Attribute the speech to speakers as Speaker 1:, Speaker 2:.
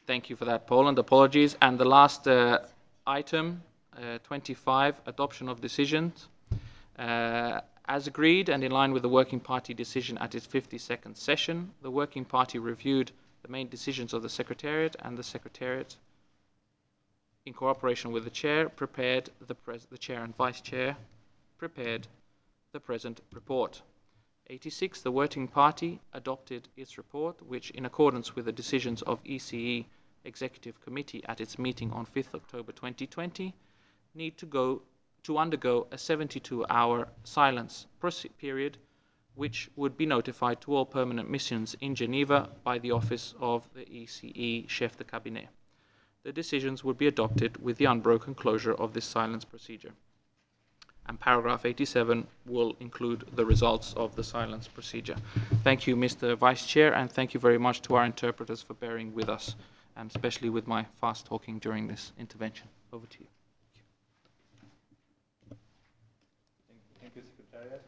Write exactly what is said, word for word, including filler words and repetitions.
Speaker 1: Thank you for that, Paul, and apologies. And the last uh, item, uh, twenty-five, adoption of decisions. Uh, as agreed and in line with the Working Party decision at its fifty-second session, the Working Party reviewed the main decisions of the Secretariat, and the Secretariat, in cooperation with the Chair, prepared the, pres the Chair and Vice Chair, prepared the present report. eighty-six, the Working Party adopted its report, which, in accordance with the decisions of E C E Executive Committee at its meeting on fifth October twenty twenty, need to go to undergo a seventy-two hour silence period, which would be notified to all permanent missions in Geneva by the Office of the E C E Chef de Cabinet. The decisions would be adopted with the unbroken closure of this silence procedure. And paragraph eighty-seven will include the results of the silence procedure. Thank you, Mister Vice Chair, and thank you very much to our interpreters for bearing with us, and especially with my fast talking during this intervention. Over to you.
Speaker 2: Thank you, Secretariat.